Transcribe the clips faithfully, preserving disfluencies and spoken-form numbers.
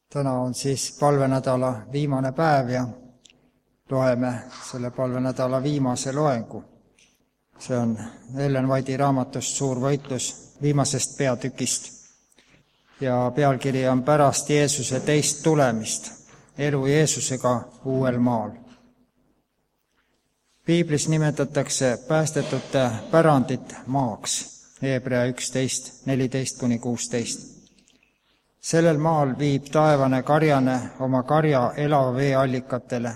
Täna on siis palvenädala viimane päev ja loeme selle palvenädala viimase loengu. See on Ellen White'i raamatust Suur võitlus viimasest peatükist. Ja pealkiri on Pärast Jeesuse teist tulemist, elu Jeesusega uuel maal. Piiblis nimetatakse päästetute pärandit maaks, Hebra üksteist, neliteist kuni kuusteist. Sellel maal viib taevane karjane oma karja elava veeallikatele.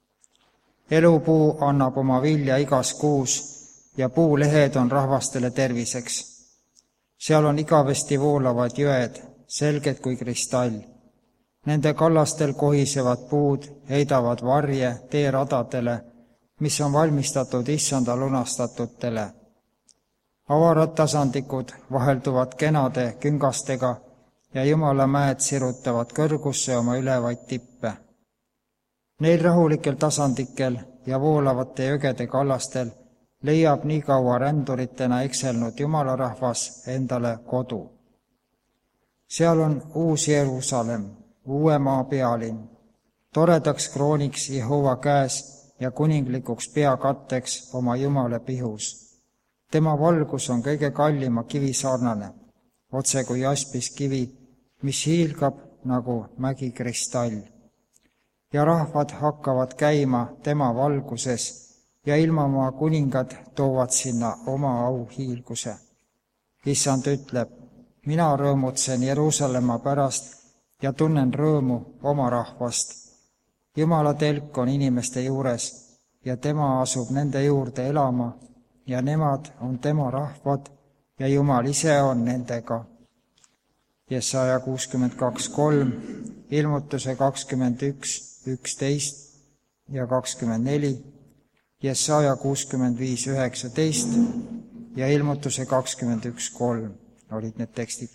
Elupuu annab oma vilja igas kuus ja puulehed on rahvastele terviseks. Seal on igavesti voolavad jõed, selged kui kristall. Nende kallastel kohisevad puud heidavad varje teeradadele, mis on valmistatud issanda lunastatutele. Avarad tasandikud vahelduvad kenade küngastega ja Jumala mäed sirutavad kõrgusse oma ülevaid tippe. Neil rahulikel tasandikel ja voolavate jõgede kallastel leiab nii kaua ränduritena ekselnud Jumala rahvas endale kodu. Seal on uus Jeruusalemm, uue maa pealinn, toredaks krooniks Jehova käes ja kuninglikuks peakatteks oma Jumala pihus. Tema valgus on kõige kallima kivi sarnane, otse kui jaspis kivi, mis hiilgab nagu mägikristall. Ja rahvad hakkavad käima tema valguses ja ilmamaa kuningad toovad sinna oma auhiilguse. Issand ütleb, mina rõõmutsen Jeruusalemma pärast ja tunnen rõõmu oma rahvast. Jumala telk on inimeste juures ja tema asub nende juurde elama ja nemad on tema rahvad ja Jumal ise on nendega. Jesaja kuuskümmend kaks kolm, ilmutuse kakskümmend üks, üksteist ja kakskümmend neli, Jesaja kuuskümmend viis, üheksateist ja ilmutuse kakskümmend üks kolm olid need tekstid.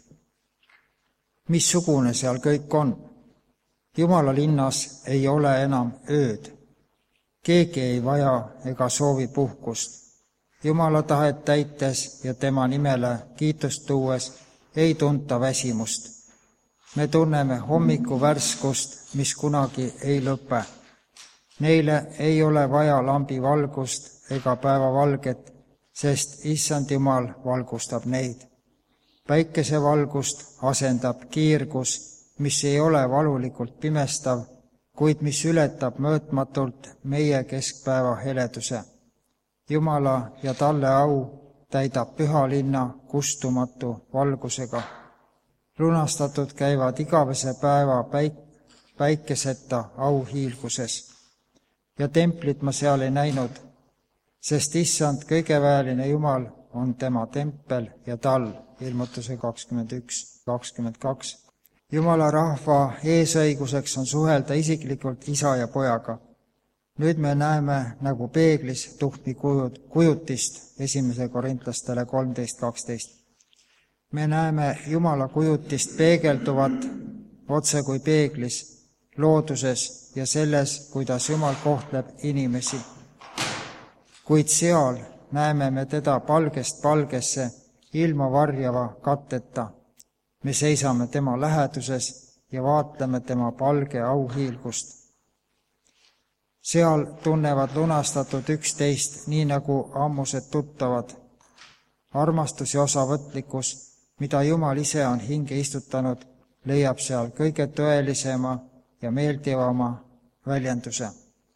Missugune seal kõik on? Jumala linnas ei ole enam ööd. Keegi ei vaja ega soovi puhkust. Jumala tahet täites ja tema nimele kiitust tuues ei tunta väsimust. Me tunneme hommiku värskust, mis kunagi ei lõpe. Neile ei ole vaja lambi valgust ega päeva valget, sest issand Jumal valgustab neid. Päikese valgust asendab kiirgus, mis ei ole valulikult pimestav, kuid mis ületab mõõtmatult meie keskpäeva heleduse. Jumala ja talle au täidab püha linna kustumatu valgusega. Lunastatud käivad igavese päeva päik- päikeseta auhiilguses. Ja templit ma seal ei näinud, sest issand kõigeväeline Jumal on tema tempel ja tal, ilmutuse kakskümmend üks, kakskümmend kaks. Jumala rahva eesõiguseks on suhelda isiklikult isa ja pojaga. Nüüd me näeme nagu peeglis tuhtmi kujud, kujutist esimese korintlastele kolmteist kaksteist. Me näeme Jumala kujutist peegelduvat otse kui peeglis, looduses ja selles, kuidas Jumal kohtleb inimesi. Kuid seal näeme me teda palgest palgesse ilma varjava katteta. Me seisame tema läheduses ja vaatleme tema palge auhiilgust. Seal tunnevad lunastatud üksteist nii nagu ammused tuttavad. Armastus ja osavõtlikkus, mida Jumal ise on hinge istutanud, leiab seal kõige tõelisema ja meeldivama väljenduse.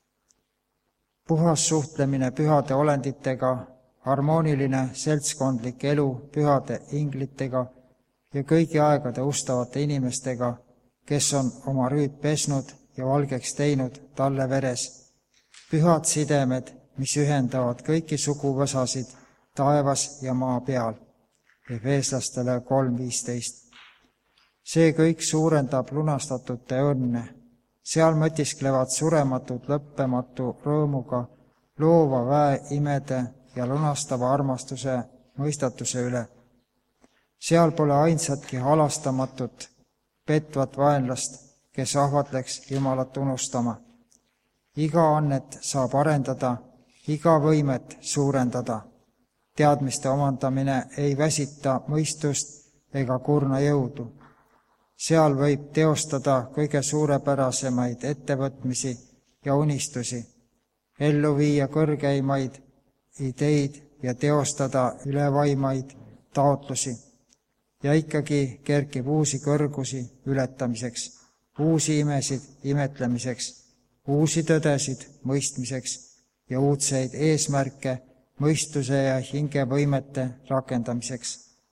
Puhas suhtlemine pühade olenditega, harmooniline seltskondlik elu pühade inglitega ja kõigi aegade ustavate inimestega, kes on oma rüüd pesnud ja valgeks teinud talle veres. Pühad sidemed, mis ühendavad kõiki suguvõsasid taevas ja maa peal. Efeeslastele kolm viisteist. See kõik suurendab lunastatute õnne. Seal mõtisklevad surematud lõppematu rõõmuga loova väe imede ja lunastava armastuse mõistatuse üle. Seal pole ainsatki halastamatut, petvat vaenlast, kes ahvatleks Jumalat unustama. Iga annet saab arendada, iga võimet suurendada. Teadmiste omandamine ei väsita mõistust ega kurna jõudu. seal võib teostada kõige suurepärasemaid ettevõtmisi ja unistusi, ellu viia kõrgeimaid ideid ja teostada ülevaimaid taotlusi. Ja ikkagi kerkib uusi kõrgusi ületamiseks, uusi imesid imetlemiseks, uusi tõdesid mõistmiseks ja uudseid eesmärke mõistuse ja hingevõimete rakendamiseks.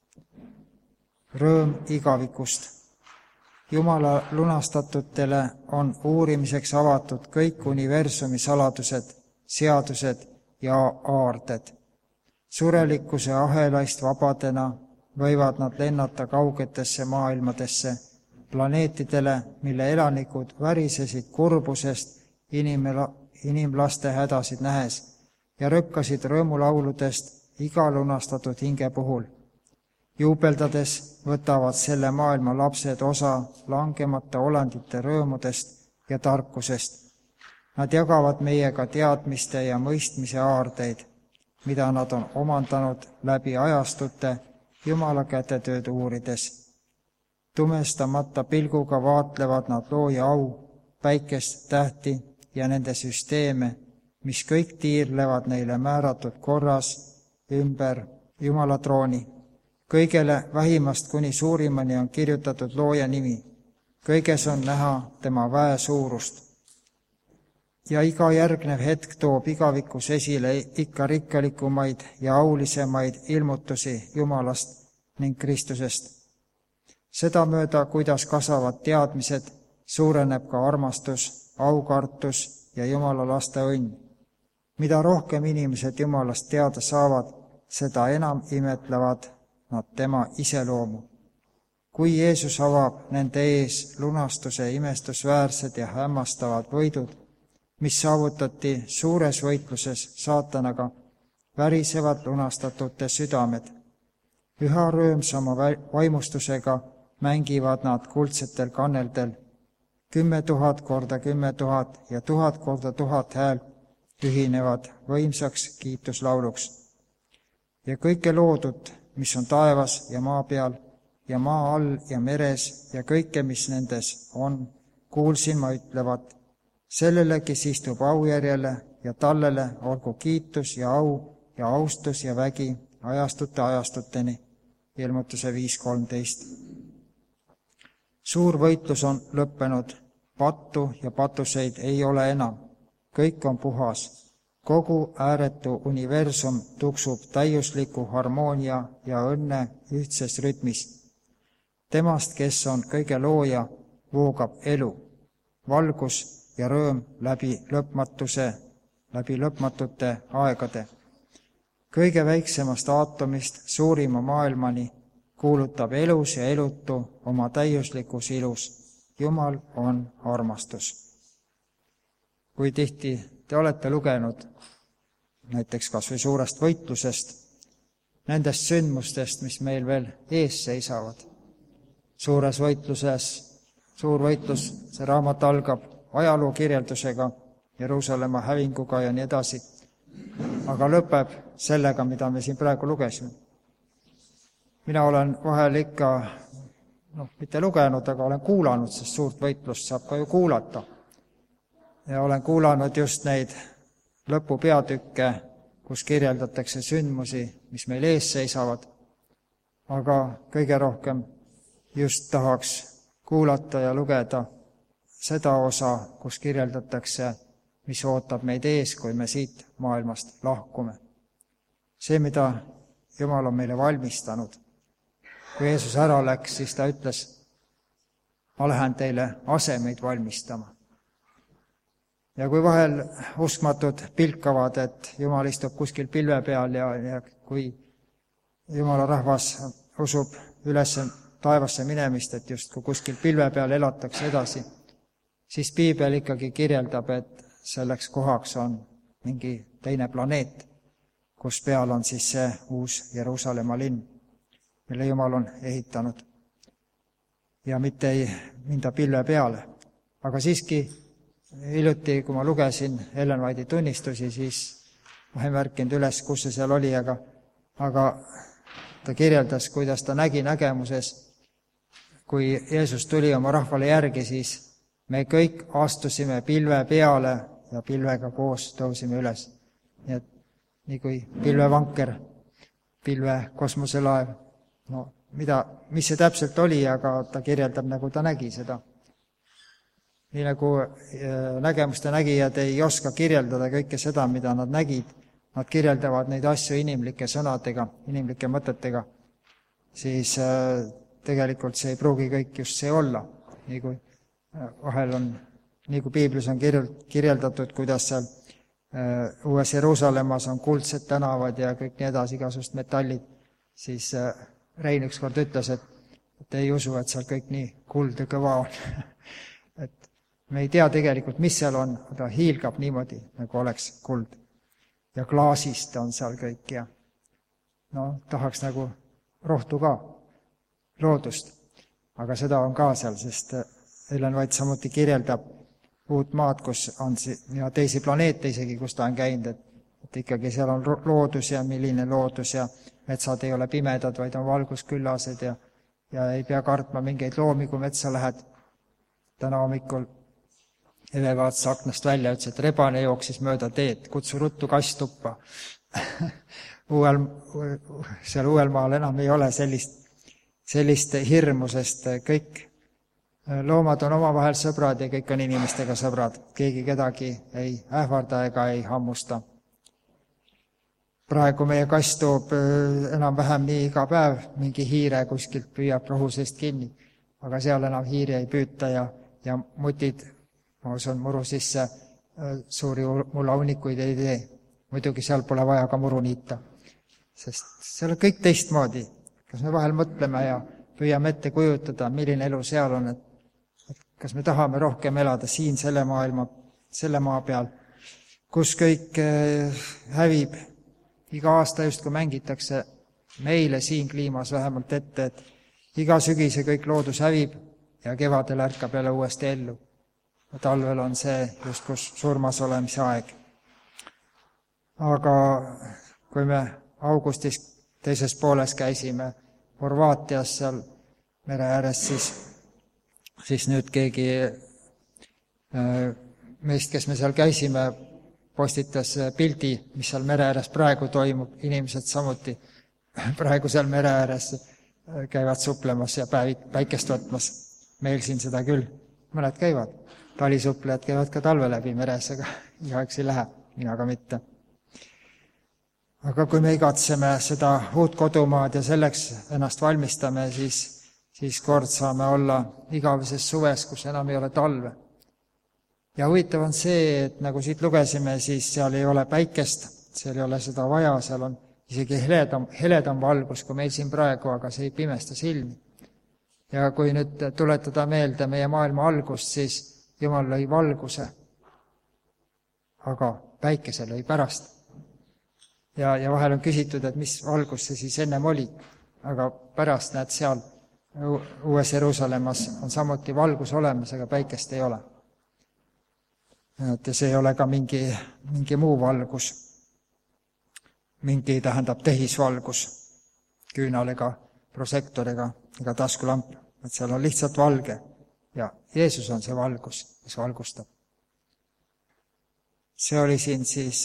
Rõõm igavikust. Jumala lunastatutele on uurimiseks avatud kõik universumi saladused, seadused ja aarded. Surelikkuse ahelaist vabadena võivad nad lennata kaugetesse maailmadesse, planeetidele, mille elanikud värisesid kurbusest inimela, inimlaste hädasid nähes ja rõkkasid rõõmulauludest iga lunastatud hinge puhul. Juubeldades võtavad selle maailma lapsed osa langemata olendite rõõmudest ja tarkusest. Nad jagavad meiega teadmiste ja mõistmise aardeid, mida nad on omandanud läbi ajastute Jumala kätetööd uurides. Tumestamata pilguga vaatlevad nad looja au, päikest, tähti ja nende süsteeme, mis kõik tiirlevad neile määratud korras ümber Jumala trooni. Kõigele vähimast kuni suurimani on kirjutatud looja nimi. Kõiges on näha tema väe suurust. Ja iga järgnev hetk toob igavikus esile ikka rikkalikumaid ja aulisemaid ilmutusi Jumalast ning Kristusest. Seda mööda, kuidas kasvavad teadmised, suureneb ka armastus, aukartus ja Jumala laste õnn. Mida rohkem inimesed Jumalast teada saavad, seda enam imetlevad nad tema iseloomu. Kui Jeesus avab nende ees lunastuse imestusväärsed ja hämmastavad võidud, mis saavutati suures võitluses saatanaga, värisevad lunastatute südamed. Üha rõõmsama vaimustusega mängivad nad kuldsetel kanneldel. Kümme tuhat korda kümme tuhat ja tuhat korda tuhat hääl ühinevad võimsaks kiituslauluks. Ja kõike loodut, mis on taevas ja maa peal ja maa all ja meres ja kõike, mis nendes on, kuulsin ma ütlevat, sellele, kes istub aujärjele ja tallele olgu kiitus ja au ja austus ja vägi ajastute ajastuteni. Ilmutuse viis kolmteist. Suur võitlus on lõppenud, pattu ja patuseid ei ole enam, kõik on puhas. Kogu ääretu universum tuksub täiusliku harmoonia ja õnne ühtses rütmis. Temast, kes on kõige looja, voogab elu, valgus ja rõõm läbi lõpmatuse, läbi lõpmatute aegade. Kõige väiksemast aatomist suurima maailmani kuulutab elus ja elutu oma täiuslikus ilus. Jumal on armastus. Kui tihti te olete lugenud näiteks kas või suurest võitlusest, nendest sündmustest, mis meil veel ees seisavad. Suures võitluses, suur võitlus, see raamat algab ajaloo kirjeldusega, Jeruusalemma hävinguga ja nii edasi, aga lõpeb sellega, mida me siin praegu lugesime. Mina olen vahel ikka, noh, mitte lugenud, aga olen kuulanud, sest suurt võitlust saab ka ju kuulata. Ja olen kuulanud just neid lõpupeatükke, kus kirjeldatakse sündmusi, mis meil ees seisavad, aga kõige rohkem just tahaks kuulata ja lugeda seda osa, kus kirjeldatakse, mis ootab meid ees, kui me siit maailmast lahkume. See, mida Jumal on meile valmistanud. Kui Jeesus ära läks, siis ta ütles, ma lähen teile asemeid valmistama. Ja kui vahel uskmatud pilkavad, et Jumal istub kuskil pilve peal ja, ja kui Jumala rahvas usub üles taevasse minemist, et just kui kuskil pilve peal elatakse edasi, siis Piibel ikkagi kirjeldab, et selleks kohaks on mingi teine planeet, kus peal on siis see uus Jeruusalemma linn, mille Jumal on ehitanud. Ja mitte ei minda pilve peale. Aga siiski hiljuti, kui ma lugesin Ellen White'i tunnistusi, siis ma ei märkinud üles, kus see seal oli, aga, aga ta kirjeldas, kuidas ta nägi nägemuses kui Jeesus tuli oma rahvale järgi, siis me kõik astusime pilve peale ja pilvega koos tõusime üles. Nii et nii kui pilvevanker, pilve kosmoselaev, no mida, mis see täpselt oli, aga ta kirjeldab, nagu ta nägi seda. Nii nagu nägemuste nägijad ei oska kirjeldada kõike seda, mida nad nägid, nad kirjeldavad neid asju inimlike sõnadega, inimlike mõtetega, siis tegelikult see ei pruugi kõik just see olla. Nii kui vahel on, nii kui Piiblis on kirjeldatud, kuidas seal Uues Jeruusalemmas on kuldsed tänavad ja kõik nii edasi, igasugust metallid, siis Rein ükskord ütles, et, et ei usu, et seal kõik nii kuld ja kõva on. Et me ei tea tegelikult, mis seal on, aga hiilgab niimoodi, nagu oleks kuld. Ja klaasist on seal kõik ja no tahaks nagu rohtu ka, loodust. Aga seda on ka seal, sest Ellen White samuti kirjeldab uut maad, kus on ja teisi planeete isegi, kus ta on käinud, et, et ikkagi seal on loodus ja milline loodus ja metsad ei ole pimedad, vaid on valgusküllased ja, ja ei pea kartma mingeid loomi, kui metsa lähed. Täna hommikul Eve vaatas aknast välja, ütles, et rebane jooksis mööda teed, kutsu ruttu kast tuppa. Uuel, seal uuel maal enam ei ole sellist, sellist hirmu, sest kõik loomad on omavahel sõbrad ja kõik on inimestega sõbrad. Keegi kedagi ei ähvarda ega ei hammusta. Praegu meie kast toob enam-vähem nii iga päev mingi hiire kuskilt püüab rohu seest kinni, aga seal enam hiiri ei püüta ja, ja mutid, ma usun, muru sisse suuri mullahunnikuid ei tee. Muidugi seal pole vaja ka muru niita, sest seal on kõik teistmoodi. Kas me vahel mõtleme ja püüame ette kujutada, milline elu seal on, et kas me tahame rohkem elada siin selle maailma, selle maa peal, kus kõik hävib. Iga aasta just kui mängitakse meile siin kliimas vähemalt ette, et iga sügise kõik loodus hävib ja kevadel ärkab jälle uuesti ellu. Ja talvel on see just kus surmas olemise aeg. Aga kui me augustis teises pooles käisime Horvaatias seal mere ääres, siis siis nüüd keegi meist, kes me seal käisime, postitas pildi, mis seal mere ääres praegu toimub. Inimesed samuti praegu seal mere ääres käivad suplemas ja päikest võtmas. Meil siin seda küll. Mõned käivad. Talisuplejad käivad ka talve läbi meres, aga igaüks ei lähe, mina ka mitte. Aga kui me igatseme seda uut kodumaad ja selleks ennast valmistame, siis siis kord saame olla igavises suves, kus enam ei ole talve. Ja huvitav on see, et nagu siit lugesime, siis seal ei ole päikest, seal ei ole seda vaja, seal on isegi heledam, heledam valgus kui meil siin praegu, aga see ei pimesta silmi. Ja kui nüüd tuletada meelde meie maailma algust, siis Jumal lõi valguse, aga päikese lõi pärast. Ja, ja vahel on küsitud, et mis valgus see siis ennem oli, aga pärast näed seal Uues Jeruusalemmas on samuti valgus olemas, aga päikest ei ole. Et see ei ole ka mingi, mingi muu valgus. Mingi tähendab tehisvalgus, küünalega, prosektoriga ega taskulamp. Et seal on lihtsalt valge ja Jeesus on see valgus, mis valgustab. See oli siin siis,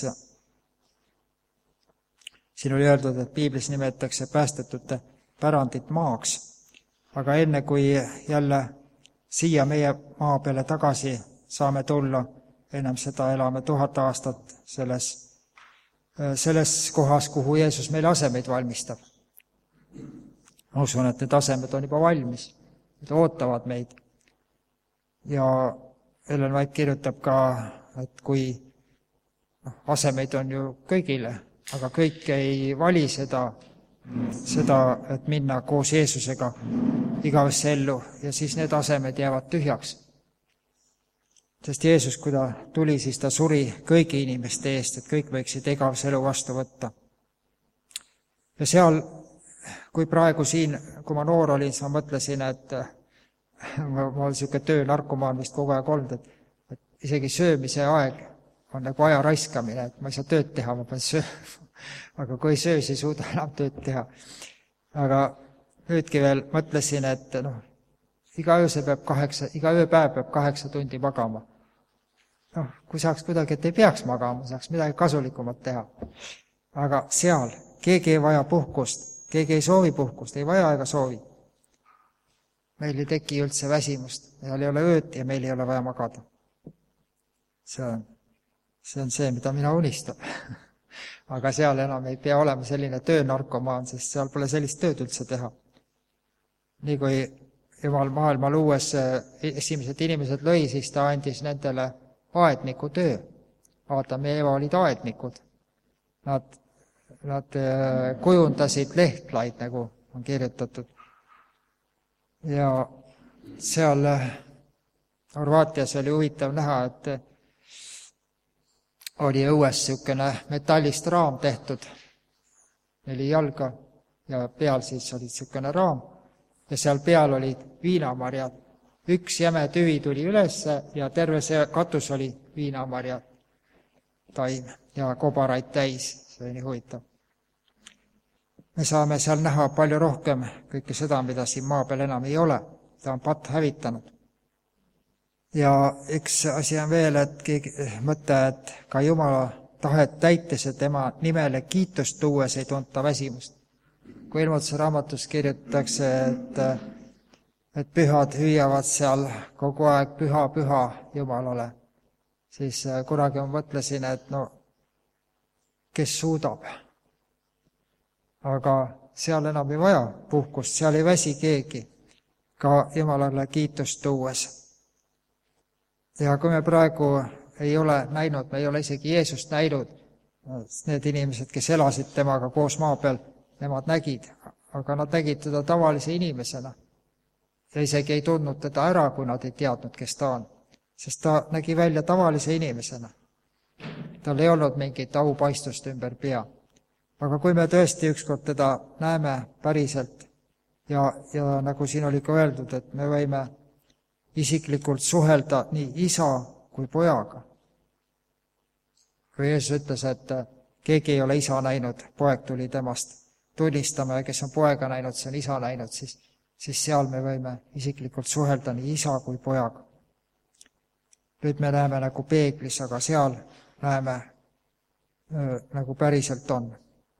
siin oli öeldud, et Piiblis nimetatakse päästetute pärandit maaks. Aga enne kui jälle siia meie maa peale tagasi saame tulla, ennem seda elame tuhat aastat selles, selles kohas, kuhu Jeesus meile asemeid valmistab. Ma usun, et need asemed on juba valmis, need ootavad meid. Ja Ellen White kirjutab ka, et kui no, asemeid on ju kõigile, aga kõik ei vali seda, seda, et minna koos Jeesusega igavesse ellu ja siis need asemed jäävad tühjaks. Sest Jeesus, kui ta tuli, siis ta suri kõigi inimeste eest, et kõik võiksid igavesse elu vastu võtta. Ja seal, kui praegu siin, kui ma noor olin, siis ma mõtlesin, et ma olen niisugune töö narkomaan vist kogu aeg olnud, et, et isegi söömise aeg on nagu aja raiskamine, et ma ei saa tööd teha, ma pean sööma. Aga kui ei söö, siis ei suuda enam tööd teha. Aga nüüdki veel mõtlesin, et noh, iga öö see peab kaheksa, iga ööpäev peab kaheksa tundi magama. Noh, kui saaks kuidagi, et ei peaks magama, saaks midagi kasulikumat teha. Aga seal keegi ei vaja puhkust, keegi ei soovi puhkust, ei vaja ega soovi. Meil ei teki üldse väsimust, meil ei ole ööd ja meil ei ole vaja magada. See on see, on see mida mina unistan. Aga seal enam ei pea olema selline töönarkomaan, sest seal pole sellist tööd üldse teha. Nii kui Jumal maailma luues esimesed inimesed lõi, siis ta andis nendele aedniku töö. Aadam ja Eva olid aednikud. Nad, nad kujundasid lehtlaid, nagu on kirjutatud. Ja seal Horvaatias oli huvitav näha, et oli õues niisugune metallist raam tehtud, neli jalga ja peal siis oli niisugune raam ja seal peal olid viinamarjad. Üks jäme tüvi tuli üles ja terve see katus oli viinamarjad taim ja kobaraid täis. See oli nii huvitav. Me saame seal näha palju rohkem kõike seda, mida siin maa peal enam ei ole. Ta on patt hävitanud. Ja üks asi on veel, et keegi mõte, et ka Jumala tahet täites ja tema nimele kiitust tuues ei tunta väsimust. Kui Ilmutuse raamatus kirjutatakse, et, et pühad hüüavad seal kogu aeg püha, püha Jumalale, siis kunagi ma mõtlesin, et no, kes suudab. Aga seal enam ei vaja puhkust, seal ei väsi keegi, ka Jumalale kiitust tuues. Ja kui me praegu ei ole näinud, me ei ole isegi Jeesust näinud, need inimesed, kes elasid temaga koos maa peal, nemad nägid, aga nad nägid teda tavalise inimesena. Ja isegi ei tundnud teda ära, kui nad ei teadnud, kes ta on. Sest ta nägi välja tavalise inimesena. Tal ei olnud mingit aupaistust ümber pea. Aga kui me tõesti ükskord teda näeme päriselt ja, ja nagu siin oli ka öeldud, et me võime isiklikult suhelda nii isa kui pojaga. Kui Jeesus ütles, et keegi ei ole isa näinud, poeg tuli temast tunnistama ja kes on poega näinud, see on isa näinud, siis, siis seal me võime isiklikult suhelda nii isa kui pojaga. Nüüd me näeme nagu peeglis, aga seal näeme öö, nagu päriselt on.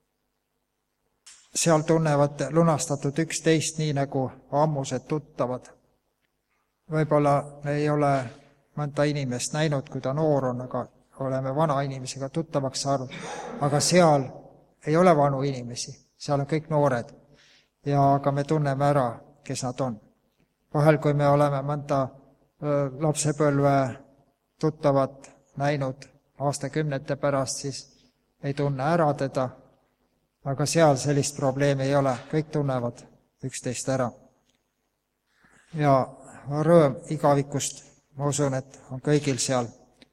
Seal tunnevad lunastatud üksteist nii nagu ammused tuttavad. Võib-olla me ei ole mõnda inimest näinud, kui ta noor on, aga oleme vana inimesega tuttavaks saanud. Aga seal ei ole vanu inimesi, seal on kõik noored ja aga me tunneme ära, kes nad on. Vahel, kui me oleme mõnda lapsepõlve tuttavat näinud aastakümnete pärast, siis ei tunne ära teda, aga seal sellist probleemi ei ole, kõik tunnevad üksteist ära. Ja rõõm igavikust, ma usun, et on kõigil seal.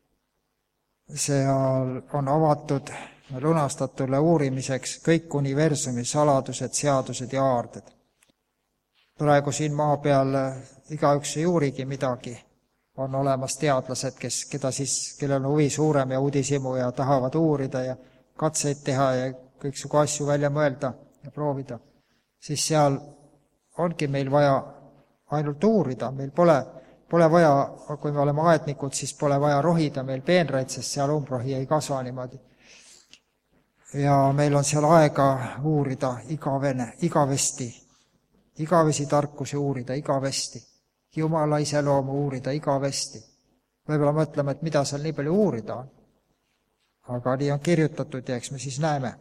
Seal on avatud lunastatule uurimiseks kõik universumi saladused, seadused ja aarded. Praegu siin maa peal igaüks ei uurigi midagi. On olemas teadlased, kes, keda siis, kellel on huvi suurem ja uudishimu ja tahavad uurida ja katseid teha ja kõiksugu asju välja mõelda ja proovida. Siis seal ongi meil vaja ainult uurida, meil pole, pole vaja, kui me oleme aednikud, siis pole vaja rohida meil peenraid, sest seal umbrohi ei kasva niimoodi. Ja meil on seal aega uurida igavene, igavesti, igavesi tarkusi uurida igavesti, Jumala iseloomu uurida igavesti. Võib-olla mõtleme, et mida seal nii palju uurida on. Aga nii on kirjutatud ja eks me siis näeme.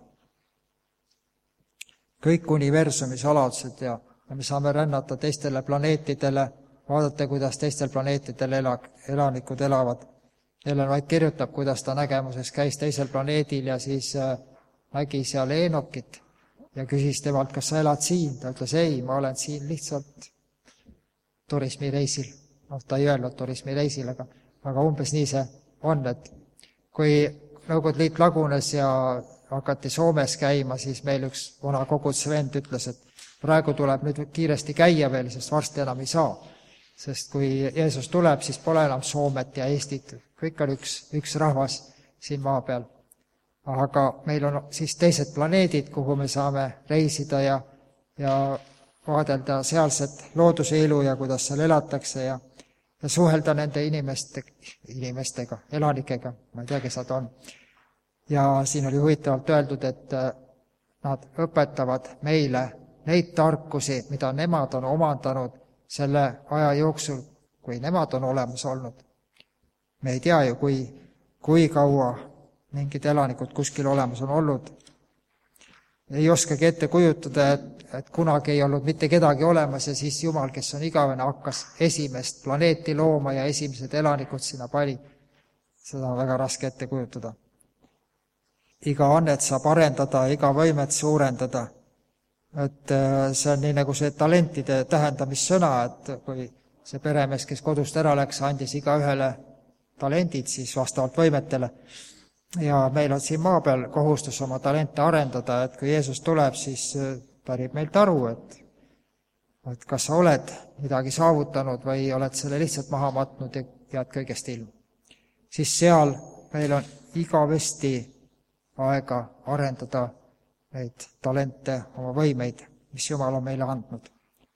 Kõik universumi saladused ja Ja me saame rännata teistele planeetidele, vaadata, kuidas teistel planeetidel elanikud elavad. Ellen vaid kirjutab, kuidas ta nägemuses käis teisel planeedil ja siis nägi seal Eenokit ja küsis temalt, kas sa elad siin? Ta ütles, ei, ma olen siin lihtsalt turismireisil. No, ta ei öelnud turismireisil, aga, aga umbes nii see on, et kui Nõukogude Liit lagunes ja hakati Soomes käima, siis meil üks vana koguduse vend ütles, et praegu tuleb nüüd kiiresti käia veel, sest varsti enam ei saa. Sest kui Jeesus tuleb, siis pole enam Soomet ja Eestit. Kõik on üks, üks rahvas siin maa peal. Aga meil on siis teised planeedid, kuhu me saame reisida ja, ja vaadelda sealset looduse ilu ja kuidas seal elatakse ja, ja suhelda nende inimeste, inimestega, elanikega, ma ei tea, kes nad on. Ja siin oli huvitavalt öeldud, et nad õpetavad meile neid tarkusi, mida nemad on omandanud selle aja jooksul, kui nemad on olemas olnud. Me ei tea ju, kui, kui kaua mingid elanikud kuskil olemas on olnud. Ei oskagi ette kujutada, et, et kunagi ei olnud mitte kedagi olemas ja siis Jumal, kes on igavene, hakkas esimest planeeti looma ja esimesed elanikud sinna pani. Seda on väga raske ette kujutada. Iga annet saab arendada, iga võimet suurendada. Et see on nii nagu see talentide tähendamissõna, et kui see peremees, kes kodust ära läks, andis iga ühele talendid siis vastavalt võimetele. Ja meil on siin maa peal kohustus oma talente arendada, et kui Jeesus tuleb, siis pärib meilt aru, et, et kas sa oled midagi saavutanud või oled selle lihtsalt maha matnud ja jääd kõigest ilma. Siis seal meil on igavesti aega arendada neid talente, oma võimeid, mis Jumal on meile andnud.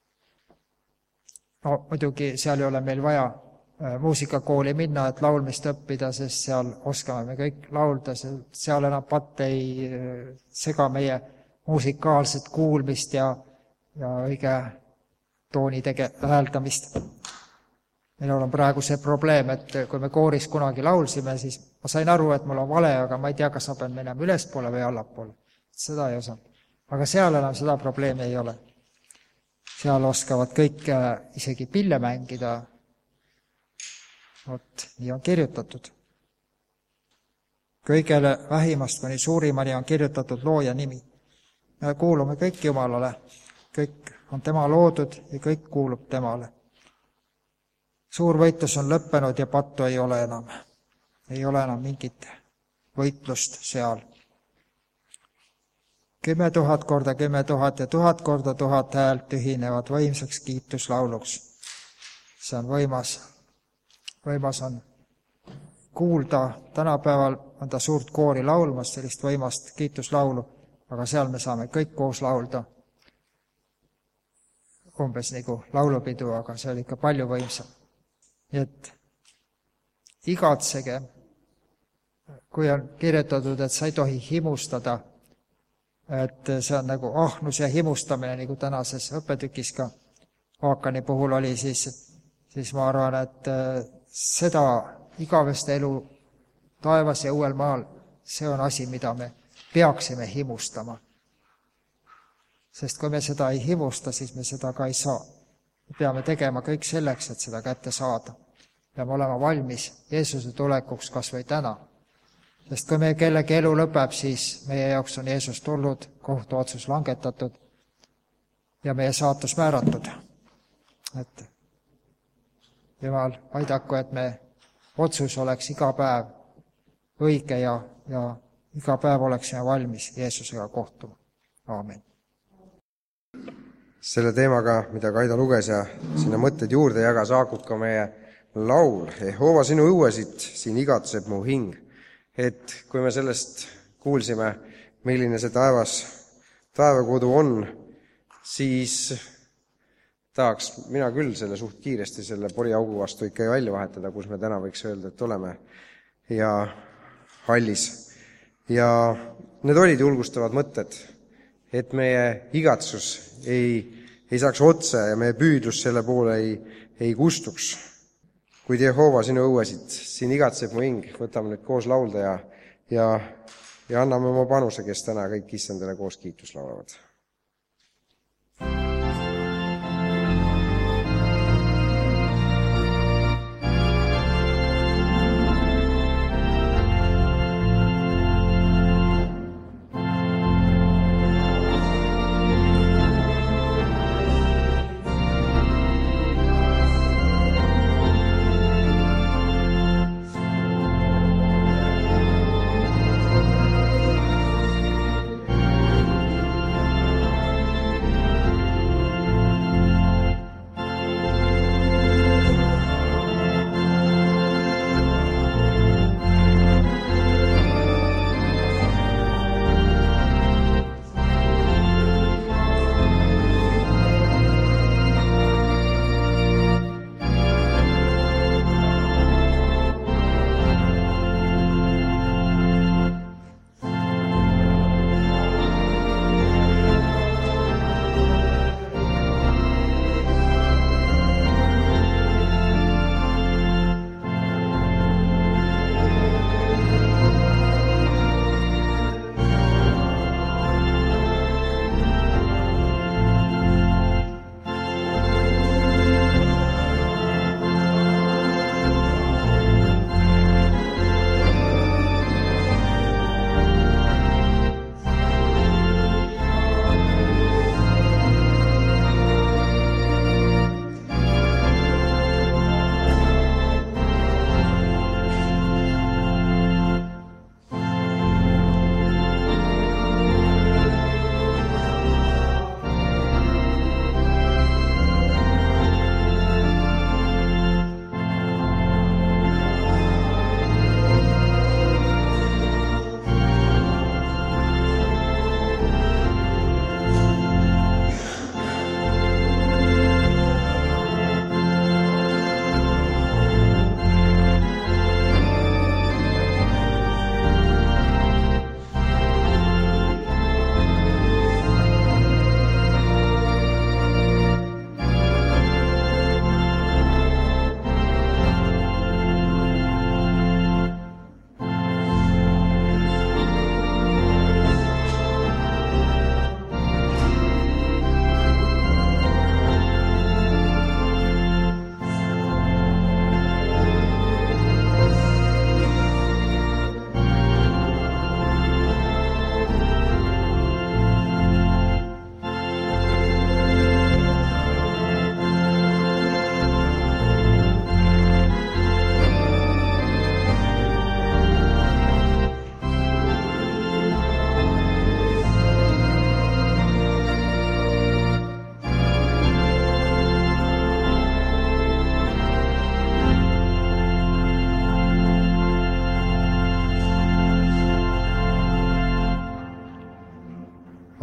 No muidugi seal ei ole meil vaja muusikakooli minna, et laulmist õppida, sest seal oskame me kõik laulda, seal enam patt ei sega meie musikaalset kuulmist ja, ja õige tooni tege- hääldamist. Minul on praegu see probleem, et kui me kooris kunagi laulsime, siis ma sain aru, et mul on vale, aga ma ei tea, kas ma pean minema ülespoole või allapoole. Seda ei osanud. Aga seal enam seda probleemi ei ole. Seal oskavad kõik isegi pille mängida. Vot, nii on kirjutatud. Kõigele vähimast kuni suurimani on kirjutatud looja nimi. Me kuulume kõik Jumalale. Kõik on tema loodud ja kõik kuulub temale. Suur võitlus on lõppenud ja pattu ei ole enam. Ei ole enam mingit võitlust seal. Kümme tuhat korda kümme tuhat ja tuhat korda tuhat häält ühinevad võimsaks kiituslauluks. See on võimas. Võimas on kuulda. Tänapäeval on ta suurt koori laulmas, sellist võimast kiituslaulu, aga seal me saame kõik koos laulda. Umbes nagu laulupidu, aga see oli ikka palju võimsam. Nii et igatsege, kui on kirjutatud, et sa ei tohi himustada, et see on nagu ahnus ja himustamine, nagu tänases õppetükis ka Haakani puhul oli, siis, siis ma arvan, et seda igaveste elu taevas ja uuel maal, see on asi, mida me peaksime himustama. Sest kui me seda ei himusta, siis me seda ka ei saa. Me peame tegema kõik selleks, et seda kätte saada. Peame olema valmis Jeesuse tulekuks kas või täna. Sest kui meie kellegi elu lõpeb, siis meie jaoks on Jeesus tulnud, kohtuotsus langetatud ja meie saatus määratud. Et Jumal aidaku, et me otsus oleks iga päev õige ja, ja iga päev oleksime valmis Jeesusega kohtuma. Aamen. Selle teemaga, mida Kaido luges ja sinna mõtted juurde jagas, haakub ka meie laul. Jehova, sinu õuesid, siin igatseb mu hing. Et kui me sellest kuulsime, milline see taevas, taevakodu on, siis tahaks mina küll selle suht kiiresti selle poriaugu vastu ikka välja vahetada, kus me täna võiks öelda, et oleme ja hallis. Ja need olid julgustavad mõtted, et meie igatsus ei, ei saaks otse ja meie püüdlus selle poole ei, ei kustuks. Kuid Jehova, sinu õuesid, siin igatseb mu hing, võtame nüüd koos laulda ja, ja, ja anname oma panuse, kes täna kõik issandale koos kiitus laulavad.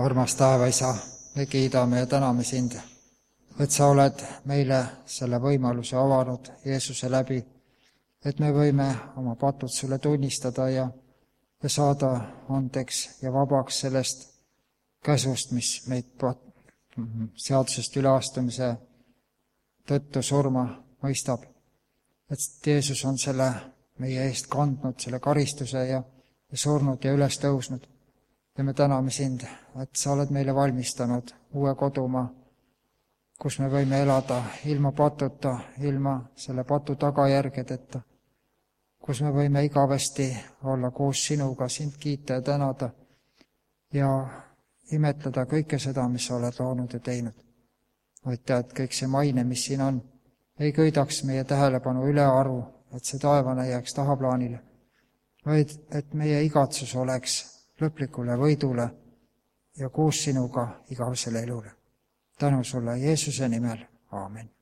armas taevaisa, me kiidame ja täname sind, et sa oled meile selle võimaluse avanud Jeesuse läbi, et me võime oma patud sulle tunnistada ja, ja saada andeks ja vabaks sellest käsust, mis meid seadusest üleastumise tõttu surma mõistab. Et Jeesus on selle meie eest kandnud, selle karistuse ja, ja surnud ja üles tõusnud. Ja me täname sind, et sa oled meile valmistanud uue kodumaa, kus me võime elada ilma patuta, ilma selle patu tagajärgedeta, kus me võime igavesti olla koos sinuga, sind kiita ja tänada ja imetleda kõike seda, mis sa oled loonud ja teinud. Aitäh, et kõik see maine, mis siin on, ei köidaks meie tähelepanu ülearu, et see taevane jääks tahaplaanile, vaid et meie igatsus oleks lõplikule võidule ja koos sinuga igavesele elule. Tänu sulle Jeesuse nimel. Aamen.